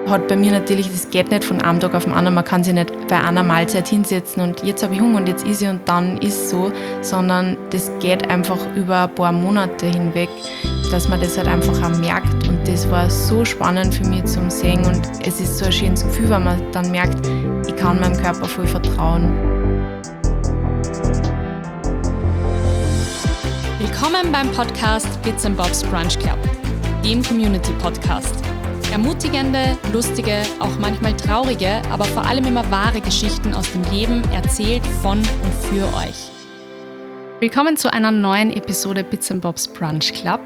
hat bei mir natürlich, das geht nicht von einem Tag auf den anderen, man kann sich nicht bei einer Mahlzeit hinsetzen und jetzt habe ich Hunger und jetzt esse ich und dann ist so, sondern das geht einfach über ein paar Monate hinweg, dass man das halt einfach auch merkt und das war so spannend für mich zum Sehen und es ist so ein schönes Gefühl, wenn man dann merkt, ich kann meinem Körper voll vertrauen. Willkommen beim Podcast Bits & Bobs Brunch Club, dem Community-Podcast. Ermutigende, lustige, auch manchmal traurige, aber vor allem immer wahre Geschichten aus dem Leben erzählt von und für euch. Willkommen zu einer neuen Episode Bits & Bobs Brunch Club.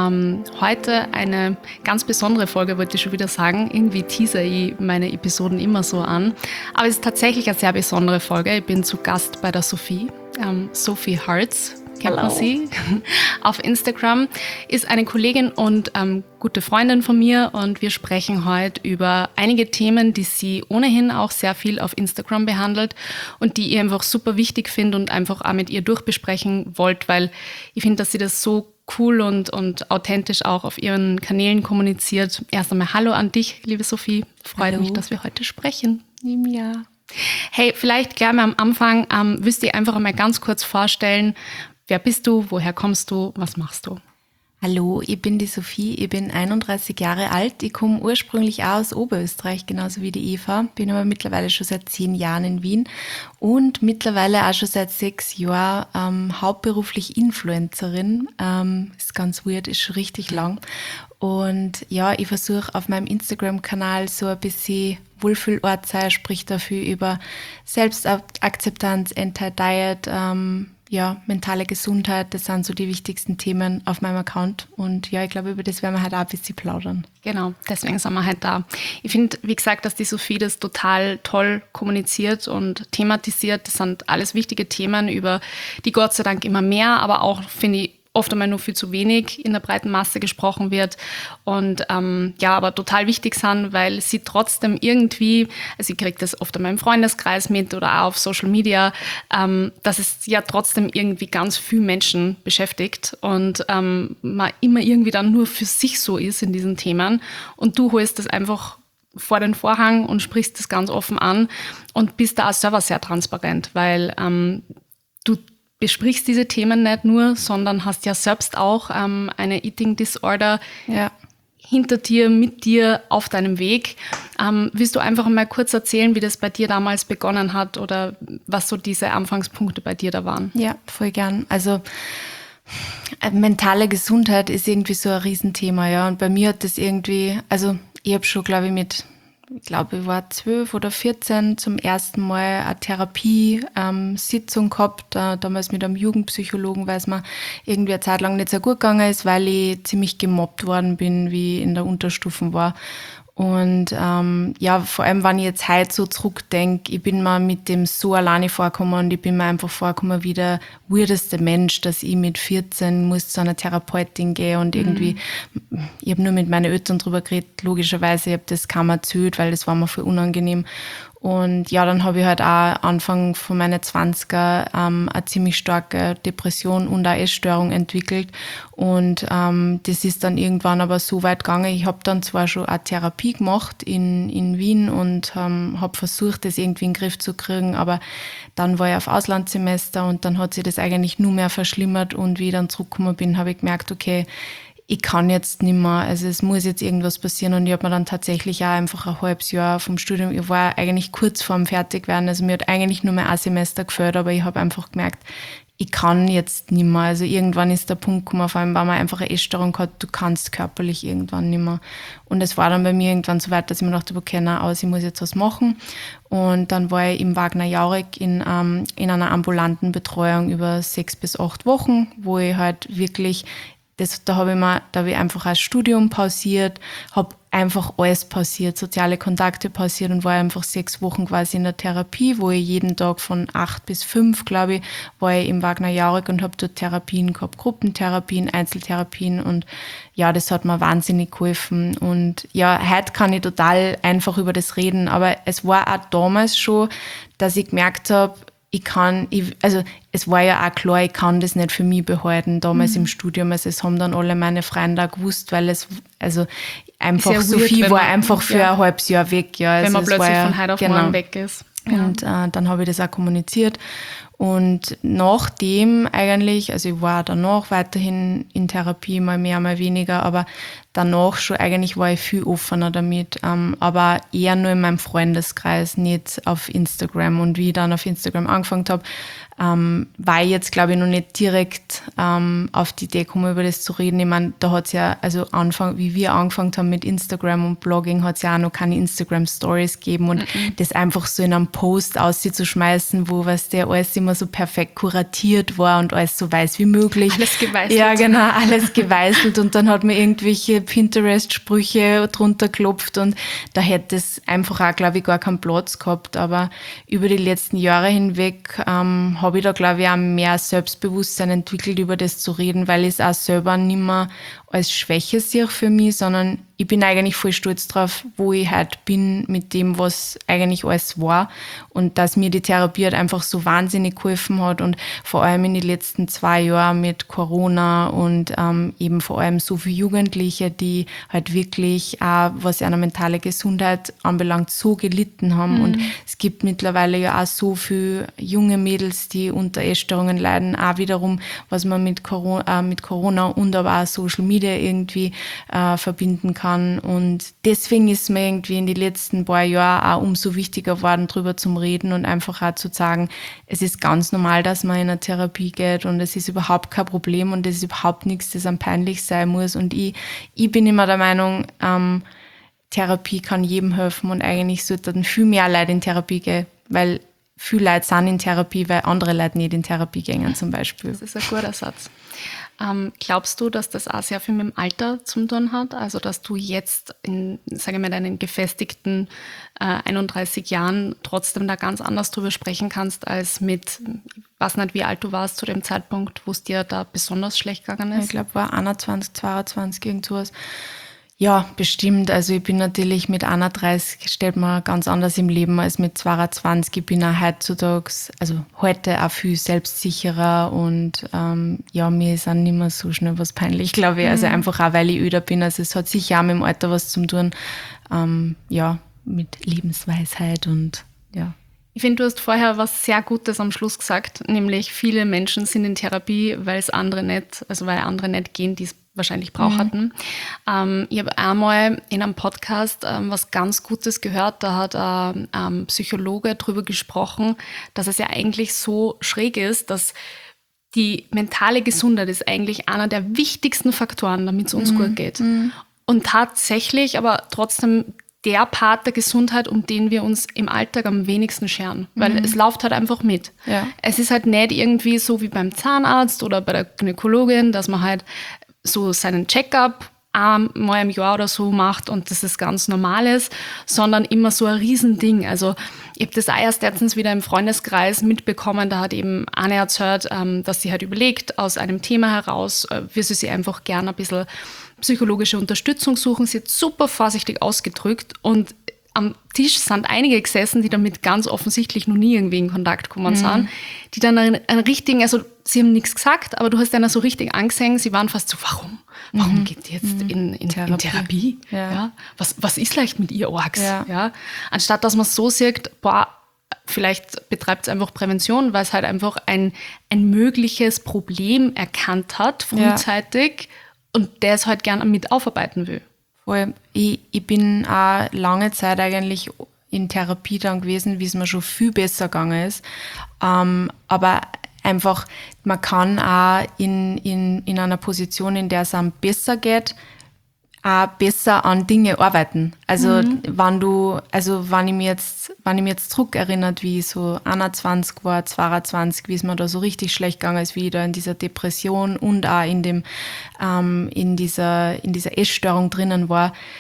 Heute eine ganz besondere Folge, wollte ich schon wieder sagen. Irgendwie teaser ich meine Episoden immer so an. Aber es ist tatsächlich eine sehr besondere Folge. Ich bin zu Gast bei der Sophie, Sophie Hearts. Kennt man sie auf Instagram, ist eine Kollegin und gute Freundin von mir und wir sprechen heute über einige Themen, die sie ohnehin auch sehr viel auf Instagram behandelt und die ich einfach super wichtig finde und einfach auch mit ihr durchbesprechen wollte, weil ich finde, dass sie das so cool und authentisch auch auf ihren Kanälen kommuniziert. Erst einmal Hallo an dich, liebe Sophie. Freut mich, dass wir heute sprechen. Ja. Hey, vielleicht gleich mal am Anfang, willst du dir einfach einmal ganz kurz vorstellen, wer bist du, woher kommst du, was machst du? Hallo, ich bin die Sophie, ich bin 31 Jahre alt. Ich komme ursprünglich auch aus Oberösterreich, genauso wie die Eva. Bin aber mittlerweile schon seit 10 Jahren in Wien und mittlerweile auch schon seit 6 Jahren hauptberuflich Influencerin. Ist ganz weird, ist schon richtig lang. Und ja, ich versuche auf meinem Instagram-Kanal so ein bisschen Wohlfühlort sein, sprich dafür über Selbstakzeptanz, Anti-Diet, mentale Gesundheit, das sind so die wichtigsten Themen auf meinem Account. Und ja, ich glaube, über das werden wir heute auch ein bisschen plaudern. Genau, deswegen sind wir heute da. Ich finde, wie gesagt, dass die Sophie das total toll kommuniziert und thematisiert. Das sind alles wichtige Themen, über die Gott sei Dank immer mehr, aber auch, finde ich, oft einmal nur viel zu wenig in der breiten Masse gesprochen wird und aber total wichtig sind, weil sie trotzdem irgendwie, also ich kriege das oft in meinem Freundeskreis mit oder auch auf Social Media, dass es ja trotzdem irgendwie ganz viele Menschen beschäftigt und man immer irgendwie dann nur für sich so ist in diesen Themen und du holst das einfach vor den Vorhang und sprichst das ganz offen an und bist da auch selber sehr transparent, weil du besprichst diese Themen nicht nur, sondern hast ja selbst auch eine Eating Disorder hinter dir, mit dir auf deinem Weg. Willst du einfach mal kurz erzählen, wie das bei dir damals begonnen hat oder was so diese Anfangspunkte bei dir da waren? Ja, voll gern. Also mentale Gesundheit ist irgendwie so ein Riesenthema, ja. Und bei mir hat das irgendwie, also ich habe schon, ich war 12 oder 14 zum ersten Mal eine Therapiesitzung gehabt, damals mit einem Jugendpsychologen, weil es mir irgendwie eine Zeit lang nicht so gut gegangen ist, weil ich ziemlich gemobbt worden bin, wie ich in der Unterstufen war. Und vor allem, wenn ich jetzt heute so zurückdenke, ich bin mir mit dem so alleine vorgekommen und ich bin mir einfach vorgekommen wie der weirdeste Mensch, dass ich mit 14 muss zu einer Therapeutin gehen und irgendwie, ich habe nur mit meinen Eltern drüber geredet, logischerweise, ich habe das kaum erzählt, weil das war mir voll unangenehm. Und ja, dann habe ich halt auch Anfang von meinen 20er eine ziemlich starke Depression und eine Essstörung entwickelt. Und das ist dann irgendwann aber so weit gegangen. Ich habe dann zwar schon eine Therapie gemacht in Wien und habe versucht, das irgendwie in den Griff zu kriegen, aber dann war ich auf Auslandssemester und dann hat sich das eigentlich nur mehr verschlimmert. Und wie ich dann zurückgekommen bin, habe ich gemerkt, okay, ich kann jetzt nicht mehr, also es muss jetzt irgendwas passieren und ich habe mir dann tatsächlich auch einfach ein halbes Jahr vom Studium, ich war eigentlich kurz vorm Fertigwerden, also mir hat eigentlich nur mehr ein Semester gefällt, aber ich habe einfach gemerkt, ich kann jetzt nicht mehr, also irgendwann ist der Punkt gekommen, vor allem, weil man einfach eine Essstörung hat, du kannst körperlich irgendwann nicht mehr und es war dann bei mir irgendwann so weit, dass ich mir dachte, okay, ich muss jetzt was machen und dann war ich im Wagner Jauregg in einer ambulanten Betreuung über 6 bis 8 Wochen, wo ich halt wirklich da habe ich einfach ein Studium pausiert, habe einfach alles pausiert, soziale Kontakte pausiert und war einfach 6 Wochen quasi in der Therapie, wo ich jeden Tag von 8 bis 5, glaube ich, war ich im Wagner Jauregg und habe dort Therapien gehabt, Gruppentherapien, Einzeltherapien und ja, das hat mir wahnsinnig geholfen und ja, heute kann ich total einfach über das reden, aber es war auch damals schon, dass ich gemerkt habe, es war ja auch klar, ich kann das nicht für mich behalten, damals im Studium. Also es haben dann alle meine Freunde auch gewusst, weil einfach so weird, viel war einfach für ein halbes Jahr weg. Ja. Wenn also man plötzlich von heute auf morgen weg ist. Ja. Und dann habe ich das auch kommuniziert. Und nachdem eigentlich, also ich war danach weiterhin in Therapie, mal mehr, mal weniger, aber danach schon eigentlich war ich viel offener damit, aber eher nur in meinem Freundeskreis, nicht auf Instagram. Und wie ich dann auf Instagram angefangen habe, war ich jetzt, glaube ich, noch nicht direkt auf die Idee gekommen, über das zu reden. Ich meine, da hat es ja, also wie wir angefangen haben mit Instagram und Blogging, hat es ja auch noch keine Instagram-Stories gegeben und das einfach so in einem Post auszuschmeißen, wo alles immer so perfekt kuratiert war und alles so weiß wie möglich. Alles geweißelt. Ja, genau, alles geweißelt und dann hat man irgendwelche Pinterest-Sprüche drunter geklopft und da hätte es einfach auch, glaube ich, gar keinen Platz gehabt. Aber über die letzten Jahre hinweg habe ich da, glaube ich, auch mehr Selbstbewusstsein entwickelt, über das zu reden, weil ich es auch selber nicht mehr als Schwäche sehe für mich, sondern ich bin eigentlich voll stolz drauf, wo ich heute bin mit dem, was eigentlich alles war und dass mir die Therapie halt einfach so wahnsinnig geholfen hat und vor allem in den letzten 2 Jahren mit Corona und eben vor allem so viele Jugendliche, die halt wirklich auch, was ihre mentale Gesundheit anbelangt, so gelitten haben und es gibt mittlerweile ja auch so viele junge Mädels, die unter Essstörungen leiden, auch wiederum, was man mit Corona und aber auch Social Media irgendwie verbinden kann. Und deswegen ist mir irgendwie in den letzten paar Jahren auch umso wichtiger geworden, drüber zu reden und einfach auch zu sagen, es ist ganz normal, dass man in eine Therapie geht und es ist überhaupt kein Problem und es ist überhaupt nichts, das einem peinlich sein muss. Und ich bin immer der Meinung, Therapie kann jedem helfen und eigentlich sollten viel mehr Leute in Therapie gehen, weil viele Leute sind in Therapie, weil andere Leute nicht in Therapie gehen zum Beispiel. Das ist ein guter Satz. Glaubst du, dass das auch sehr viel mit dem Alter zu tun hat? Also, dass du jetzt in, sage ich mal, deinen gefestigten 31 Jahren trotzdem da ganz anders drüber sprechen kannst, als mit, ich weiß nicht, wie alt du warst zu dem Zeitpunkt, wo es dir da besonders schlecht gegangen ist? Ich glaube, war 21, 22, irgend sowas. Ja, bestimmt. Also ich bin natürlich mit 31, stellt man ganz anders im Leben als mit 22. Ich bin auch heute auch viel selbstsicherer und mir ist auch nicht mehr so schnell was peinlich, glaube ich. Also einfach auch, weil ich öder bin. Also es hat sicher auch mit dem Alter was zu tun, mit Lebensweisheit und ja. Ich finde, du hast vorher was sehr Gutes am Schluss gesagt, nämlich viele Menschen sind in Therapie, weil andere nicht gehen, die es wahrscheinlich brauchten. Ich habe einmal in einem Podcast was ganz Gutes gehört, da hat ein Psychologe drüber gesprochen, dass es ja eigentlich so schräg ist, dass die mentale Gesundheit ist eigentlich einer der wichtigsten Faktoren, damit es uns gut geht. Und tatsächlich aber trotzdem der Part der Gesundheit, um den wir uns im Alltag am wenigsten scheren. Weil es läuft halt einfach mit. Ja. Es ist halt nicht irgendwie so wie beim Zahnarzt oder bei der Gynäkologin, dass man halt so seinen Check-up einmal im Jahr oder so macht und das ist ganz Normales, sondern immer so ein Riesending. Also ich habe das auch erst letztens wieder im Freundeskreis mitbekommen, da hat eben eine erzählt, dass sie halt überlegt, aus einem Thema heraus, will sie sich einfach gerne ein bisschen psychologische Unterstützung suchen. Sie hat super vorsichtig ausgedrückt und am Tisch sind einige gesessen, die damit ganz offensichtlich noch nie irgendwie in Kontakt gekommen sind, die dann einen richtigen, also sie haben nichts gesagt, aber du hast einer so richtig angesehen, sie waren fast so, warum geht die jetzt in Therapie? Ja. Was ist leicht mit ihr Orgs? Ja. Anstatt dass man so sieht, vielleicht betreibt es einfach Prävention, weil es halt einfach ein mögliches Problem erkannt hat, frühzeitig, und der es halt gern mit aufarbeiten will. Voll. Ich bin auch lange Zeit eigentlich in Therapie dann gewesen, wie es mir schon viel besser gegangen ist. Aber einfach, man kann auch in einer Position, in der es einem besser geht, auch besser an Dinge arbeiten. Also wenn ich mich jetzt zurückerinnert, wie ich so 21 war, 22, wie es mir da so richtig schlecht gegangen ist, wie ich da in dieser Depression und auch in dieser Essstörung drinnen war.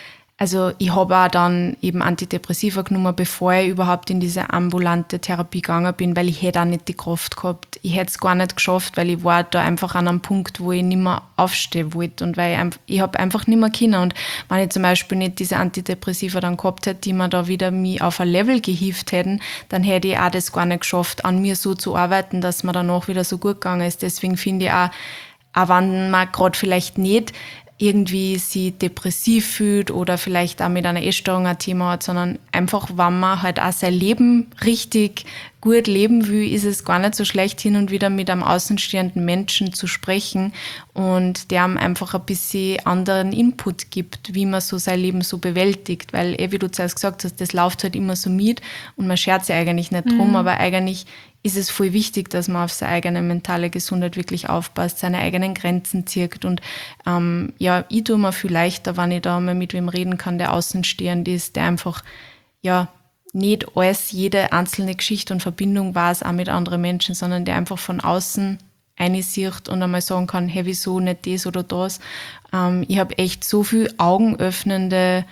Also ich habe auch dann eben Antidepressiva genommen, bevor ich überhaupt in diese ambulante Therapie gegangen bin, weil ich hätte auch nicht die Kraft gehabt. Ich hätte es gar nicht geschafft, weil ich war da einfach an einem Punkt, wo ich nicht mehr aufstehen wollte und weil ich habe einfach nicht mehr können. Und wenn ich zum Beispiel nicht diese Antidepressiva dann gehabt hätte, die mir da wieder mich auf ein Level gehievt hätten, dann hätte ich auch das gar nicht geschafft, an mir so zu arbeiten, dass mir danach wieder so gut gegangen ist. Deswegen finde ich auch wenn man gerade vielleicht nicht irgendwie sich depressiv fühlt oder vielleicht auch mit einer Essstörung ein Thema hat, sondern einfach, wenn man halt auch sein Leben richtig gut leben will, ist es gar nicht so schlecht, hin und wieder mit einem außenstehenden Menschen zu sprechen und der einem einfach ein bisschen anderen Input gibt, wie man so sein Leben so bewältigt, weil wie du zuerst gesagt hast, das läuft halt immer so mit und man schert sich eigentlich nicht drum, aber eigentlich ist es voll wichtig, dass man auf seine eigene mentale Gesundheit wirklich aufpasst, seine eigenen Grenzen zieht. Und ich tue mir viel leichter, wenn ich da mal mit wem reden kann, der außenstehend ist, der einfach nicht alles, jede einzelne Geschichte und Verbindung weiß, auch mit anderen Menschen, sondern der einfach von außen einsieht und einmal sagen kann, hey, wieso nicht das oder das. Ich habe echt so viel augenöffnende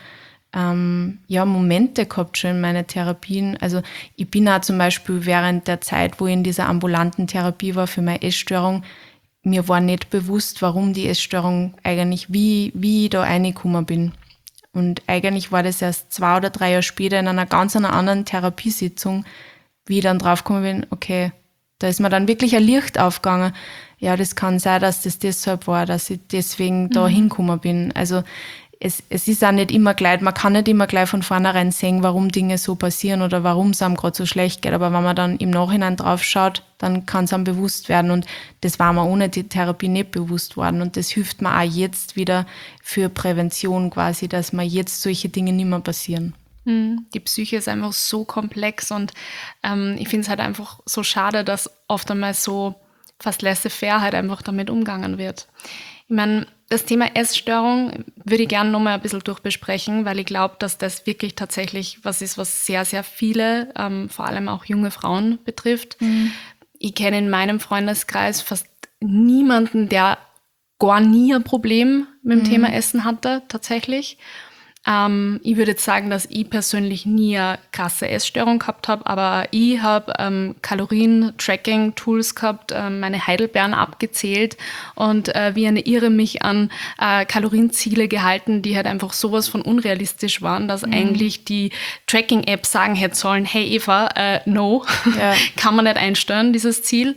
Momente gehabt schon in meinen Therapien. Also ich bin auch zum Beispiel während der Zeit, wo ich in dieser ambulanten Therapie war für meine Essstörung, mir war nicht bewusst, warum die Essstörung eigentlich, wie ich da reingekommen bin. Und eigentlich war das erst 2 oder 3 Jahre später in einer ganz anderen Therapiesitzung, wie ich dann draufgekommen bin, okay, da ist mir dann wirklich ein Licht aufgegangen. Ja, das kann sein, dass das deshalb war, dass ich deswegen da hingekommen bin. Also es ist auch nicht immer gleich, man kann nicht immer gleich von vornherein sehen, warum Dinge so passieren oder warum es einem gerade so schlecht geht. Aber wenn man dann im Nachhinein drauf schaut, dann kann es einem bewusst werden. Und das war mir ohne die Therapie nicht bewusst worden. Und das hilft mir auch jetzt wieder für Prävention quasi, dass mir jetzt solche Dinge nicht mehr passieren. Die Psyche ist einfach so komplex und ich finde es halt einfach so schade, dass oft einmal so fast laissez-faire halt einfach damit umgegangen wird. Ich meine, das Thema Essstörung würde ich gerne nochmal ein bisschen durchbesprechen, weil ich glaube, dass das wirklich tatsächlich was ist, was sehr, sehr viele, vor allem auch junge Frauen betrifft. Ich kenne in meinem Freundeskreis fast niemanden, der gar nie ein Problem mit dem Thema Essen hatte, tatsächlich. Ich würde jetzt sagen, dass ich persönlich nie eine krasse Essstörung gehabt habe, aber ich habe Kalorien-Tracking-Tools gehabt, meine Heidelbeeren abgezählt und wie eine Irre mich an Kalorienziele gehalten, die halt einfach sowas von unrealistisch waren, dass eigentlich die Tracking-Apps sagen hätte sollen, hey Eva, no, kann man nicht einstellen, dieses Ziel.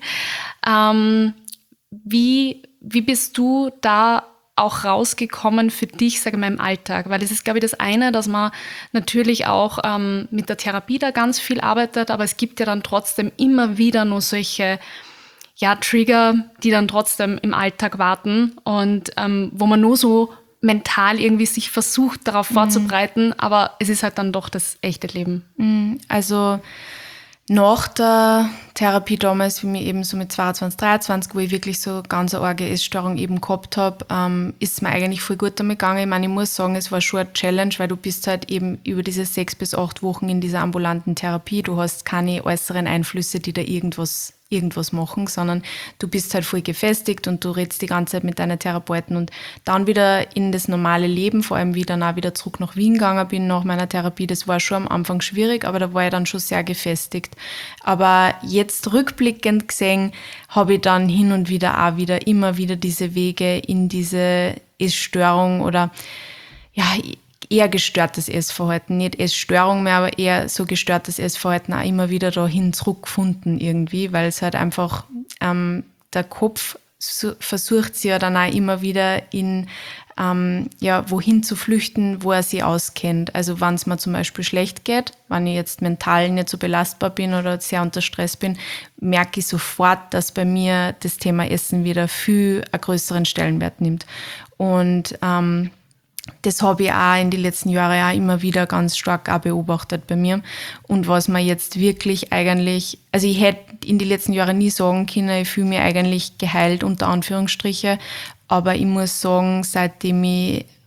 Wie bist du da auch rausgekommen für dich, sage ich mal, im Alltag? Weil es ist, glaube ich, das eine, dass man natürlich auch mit der Therapie da ganz viel arbeitet, aber es gibt ja dann trotzdem immer wieder nur solche Trigger, die dann trotzdem im Alltag warten und wo man nur so mental irgendwie sich versucht, darauf vorzubereiten, aber es ist halt dann doch das echte Leben. Also nach der Therapie damals, wie mir eben so mit 22, 23, wo ich wirklich so ganz eine arge Essstörung eben gehabt habe, ist es mir eigentlich voll gut damit gegangen. Ich meine, ich muss sagen, es war schon eine Challenge, weil du bist halt eben über diese 6 bis 8 Wochen in dieser ambulanten Therapie. Du hast keine äußeren Einflüsse, die da irgendwas machen, sondern du bist halt voll gefestigt und du redest die ganze Zeit mit deinen Therapeuten und dann wieder in das normale Leben, vor allem wie ich dann auch wieder zurück nach Wien gegangen bin nach meiner Therapie, das war schon am Anfang schwierig, aber da war ich dann schon sehr gefestigt. Aber jetzt rückblickend gesehen, habe ich dann hin und wieder auch immer wieder diese Wege in diese Essstörung oder eher gestörtes Essverhalten, nicht Essstörung mehr, aber eher so gestörtes Essverhalten auch immer wieder dahin zurückgefunden irgendwie, weil es halt einfach der Kopf versucht sie ja dann auch immer wieder in wohin zu flüchten, wo er sich auskennt. Also wenn es mir zum Beispiel schlecht geht, wenn ich jetzt mental nicht so belastbar bin oder sehr unter Stress bin, merke ich sofort, dass bei mir das Thema Essen wieder viel einen größeren Stellenwert nimmt. Und das habe ich auch in den letzten Jahren auch immer wieder ganz stark auch beobachtet bei mir. Und was man jetzt wirklich eigentlich, also ich hätte in den letzten Jahren nie sagen können, ich fühle mich eigentlich geheilt, unter Anführungsstriche. Aber ich muss sagen, seitdem ich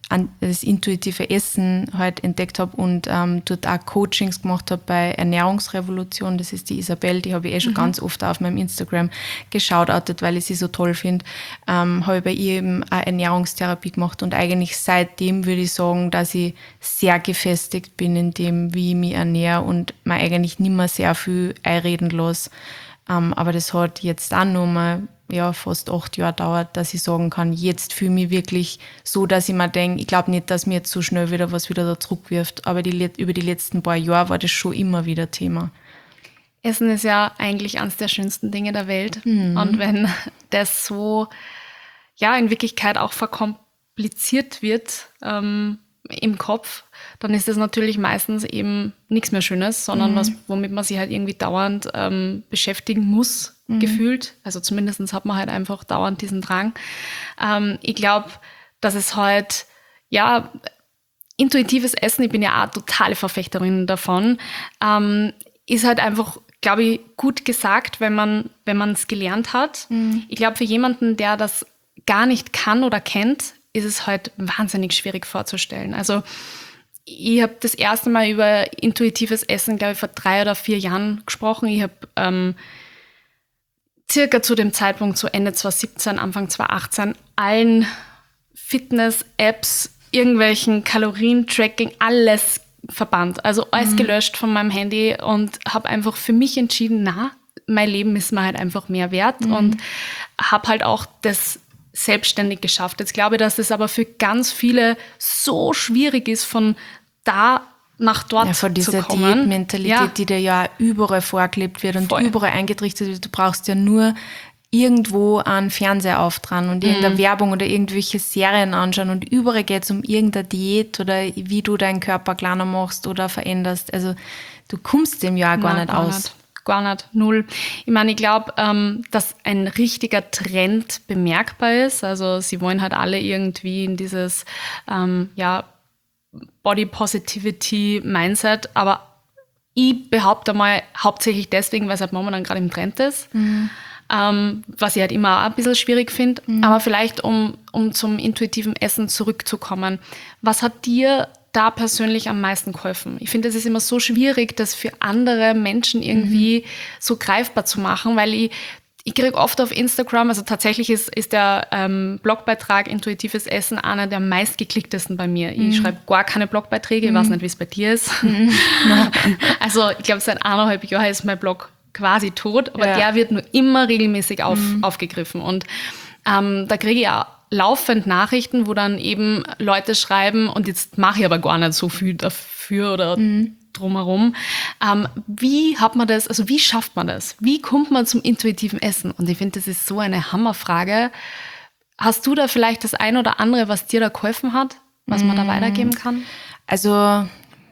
das intuitive Essen halt entdeckt habe und dort auch Coachings gemacht habe bei Ernährungsrevolution. Das ist die Isabel, die habe ich schon ganz oft auf meinem Instagram geschautoutet, weil ich sie so toll finde. Habe ich bei ihr eben eine Ernährungstherapie gemacht und eigentlich seitdem würde ich sagen, dass ich sehr gefestigt bin in dem, wie ich mich ernähre und mir eigentlich nicht mehr sehr viel einreden lasse. Aber das hat jetzt auch noch mal fast 8 Jahre dauert, dass ich sagen kann, jetzt fühle ich mich wirklich so, dass ich mir denke, ich glaube nicht, dass mir jetzt so schnell wieder was wieder da zurückwirft, aber über die letzten paar Jahre war das schon immer wieder Thema. Essen ist ja eigentlich eines der schönsten Dinge der Welt. Und wenn das so, in Wirklichkeit auch verkompliziert wird im Kopf, dann ist das natürlich meistens eben nichts mehr Schönes, sondern was, womit man sich halt irgendwie dauernd beschäftigen muss, gefühlt. Also zumindest hat man halt einfach dauernd diesen Drang. Ich glaube, dass es halt, intuitives Essen, ich bin ja auch totale Verfechterin davon, ist halt einfach, glaube ich, gut gesagt, wenn man es gelernt hat. Ich glaube, für jemanden, der das gar nicht kann oder kennt, ist es halt wahnsinnig schwierig vorzustellen. Also ich habe das erste Mal über intuitives Essen, glaube ich, vor 3 oder 4 Jahren gesprochen. Ich habe circa zu dem Zeitpunkt, so Ende 2017, Anfang 2018, allen Fitness-Apps, irgendwelchen Kalorien-Tracking, alles verbannt. Also alles gelöscht von meinem Handy und habe einfach für mich entschieden, mein Leben ist mir halt einfach mehr wert und habe halt auch das selbstständig geschafft. Jetzt glaube ich, dass es aber für ganz viele so schwierig ist, von da nach dort von dieser zu kommen. Diätmentalität, die dir ja überall vorgelebt wird und überall eingetrichtert wird. Du brauchst ja nur irgendwo einen Fernseher auftragen und irgendeine Werbung oder irgendwelche Serien anschauen und überall geht es um irgendeine Diät oder wie du deinen Körper kleiner machst oder veränderst. Also du kommst dem ja gar nicht aus. Gar nicht, null. Ich meine, ich glaube, dass ein richtiger Trend bemerkbar ist. Also sie wollen halt alle irgendwie in dieses Body Positivity Mindset, aber ich behaupte mal hauptsächlich deswegen, weil es halt momentan gerade im Trend ist, was ich halt immer auch ein bisschen schwierig finde. Aber vielleicht, um zum intuitiven Essen zurückzukommen, was hat dir da persönlich am meisten geholfen? Ich finde, es ist immer so schwierig, das für andere Menschen irgendwie so greifbar zu machen, weil ich kriege oft auf Instagram, also tatsächlich ist der Blogbeitrag Intuitives Essen einer der meistgeklicktesten bei mir. Ich schreibe gar keine Blogbeiträge, ich weiß nicht, wie es bei dir ist. Also ich glaube, seit 1,5 Jahren ist mein Blog quasi tot, aber der wird nur immer regelmäßig aufgegriffen. Und da kriege ich auch laufend Nachrichten, wo dann eben Leute schreiben, und jetzt mache ich aber gar nicht so viel dafür oder drumherum. Wie hat man das, also wie schafft man das? Wie kommt man zum intuitiven Essen? Und ich finde, das ist so eine Hammerfrage. Hast du da vielleicht das ein oder andere, was dir da geholfen hat, was man da weitergeben kann? Also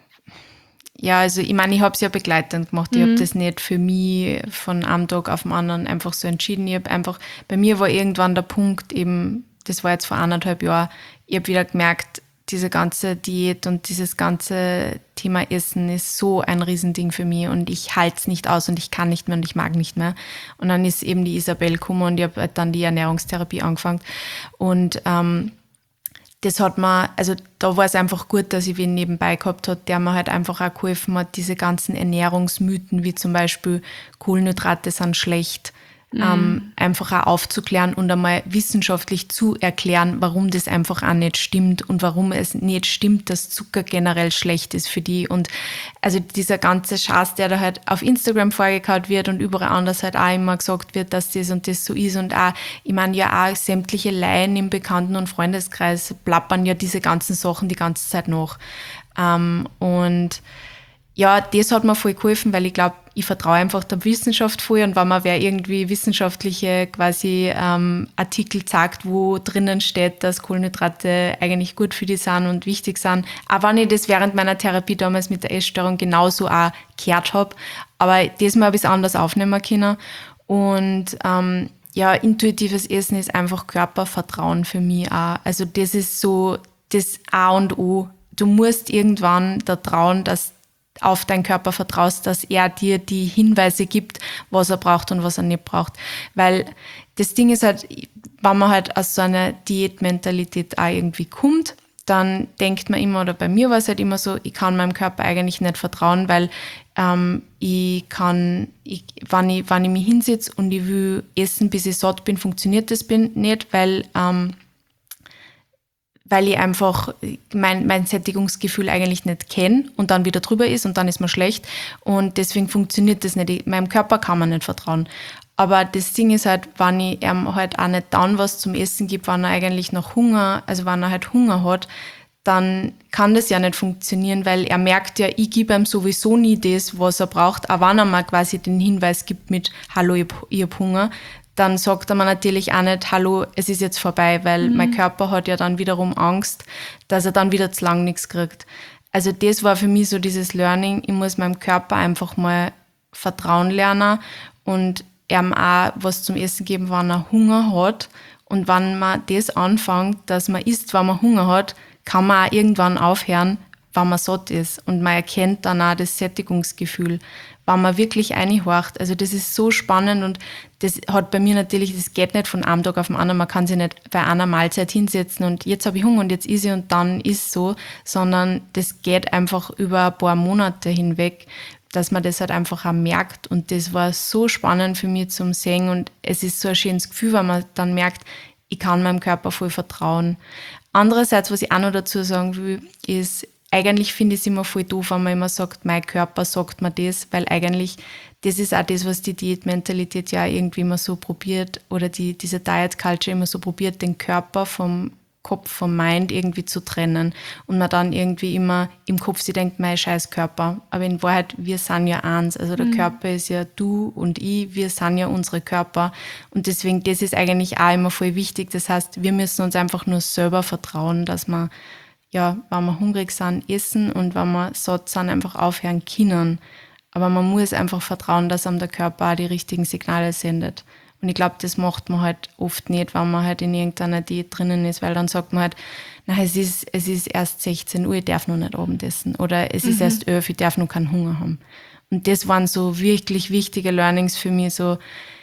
ich meine, ich habe es ja begleitend gemacht. Ich habe das nicht für mich von einem Tag auf den anderen einfach so entschieden. Bei mir war irgendwann der Punkt eben, das war jetzt vor 1,5 Jahren, ich habe wieder gemerkt, diese ganze Diät und dieses ganze Thema Essen ist so ein Riesending für mich und ich halte es nicht aus und ich kann nicht mehr und ich mag nicht mehr. Und dann ist eben die Isabel gekommen und ich habe halt dann die Ernährungstherapie angefangen. Und das hat mir, also da war es einfach gut, dass ich wen nebenbei gehabt habe, der mir halt einfach auch geholfen hat, diese ganzen Ernährungsmythen, wie zum Beispiel Kohlenhydrate sind schlecht, einfach auch aufzuklären und einmal wissenschaftlich zu erklären, warum das einfach auch nicht stimmt und warum es nicht stimmt, dass Zucker generell schlecht ist für die. Und also dieser ganze Schatz, der da halt auf Instagram vorgekaut wird und überall anders halt auch immer gesagt wird, dass das und das so ist. Und auch, ich meine ja auch sämtliche Laien im Bekannten- und Freundeskreis plappern ja diese ganzen Sachen die ganze Zeit nach. Und ja, das hat mir voll geholfen, weil ich glaube, ich vertraue einfach der Wissenschaft voll und wenn man wer irgendwie wissenschaftliche quasi Artikel zeigt, wo drinnen steht, dass Kohlenhydrate eigentlich gut für die sind und wichtig sind, auch wenn ich das während meiner Therapie damals mit der Essstörung genauso auch gehört habe, aber diesmal habe ich es anders aufnehmen können und intuitives Essen ist einfach Körpervertrauen für mich auch. Also das ist so das A und O. Du musst irgendwann da trauen, dass auf deinen Körper vertraust, dass er dir die Hinweise gibt, was er braucht und was er nicht braucht. Weil das Ding ist halt, wenn man halt aus so einer Diätmentalität auch irgendwie kommt, dann denkt man immer, oder bei mir war es halt immer so, ich kann meinem Körper eigentlich nicht vertrauen, weil wenn ich mich hinsetze und ich will essen, bis ich satt bin, funktioniert das nicht, weil ich einfach mein Sättigungsgefühl eigentlich nicht kenne und dann wieder drüber ist und dann ist mir schlecht und deswegen funktioniert das nicht. Meinem Körper kann man nicht vertrauen. Aber das Ding ist halt, wenn ich ihm halt auch nicht dann was zum Essen gebe, wenn er eigentlich noch Hunger, also wenn er halt Hunger hat, dann kann das ja nicht funktionieren, weil er merkt ja, ich gebe ihm sowieso nie das, was er braucht, auch wenn er mir quasi den Hinweis gibt mit Hallo, ich hab Hunger, dann sagt er mir natürlich auch nicht, hallo, es ist jetzt vorbei, weil mein Körper hat ja dann wiederum Angst, dass er dann wieder zu lang nichts kriegt. Also das war für mich so dieses Learning, ich muss meinem Körper einfach mal vertrauen lernen und ihm auch was zum Essen geben, wenn er Hunger hat. Und wenn man das anfängt, dass man isst, wenn man Hunger hat, kann man auch irgendwann aufhören, wenn man satt ist. Und man erkennt dann auch das Sättigungsgefühl, wenn man wirklich reinhorcht. Also das ist so spannend und das hat bei mir natürlich, das geht nicht von einem Tag auf den anderen. Man kann sich nicht bei einer Mahlzeit hinsetzen und jetzt habe ich Hunger und jetzt esse ich und dann ist so, sondern das geht einfach über ein paar Monate hinweg, dass man das halt einfach auch merkt. Und das war so spannend für mich zum Sehen und es ist so ein schönes Gefühl, weil man dann merkt, ich kann meinem Körper voll vertrauen. Andererseits, was ich auch noch dazu sagen will, ist, eigentlich finde ich es immer voll doof, wenn man immer sagt, mein Körper sagt mir das, weil eigentlich, das ist auch das, was die Diätmentalität ja irgendwie immer so probiert oder diese Diet Culture immer so probiert, den Körper vom Kopf, vom Mind irgendwie zu trennen und man dann irgendwie immer im Kopf sich denkt, mein scheiß Körper. Aber in Wahrheit, wir sind ja eins. Also der Körper ist ja du und ich, wir sind ja unsere Körper. Und deswegen, das ist eigentlich auch immer voll wichtig. Das heißt, wir müssen uns einfach nur selber vertrauen, dass wir, ja, wenn wir hungrig sind, essen und wenn wir satt sind, einfach aufhören können. Aber man muss einfach vertrauen, dass einem der Körper auch die richtigen Signale sendet. Und ich glaube, das macht man halt oft nicht, wenn man halt in irgendeiner Diät drinnen ist, weil dann sagt man halt, na, es ist erst 16 Uhr, ich darf noch nicht Abendessen. Oder es ist erst 11, ich darf noch keinen Hunger haben. Und das waren so wirklich wichtige Learnings für mich, so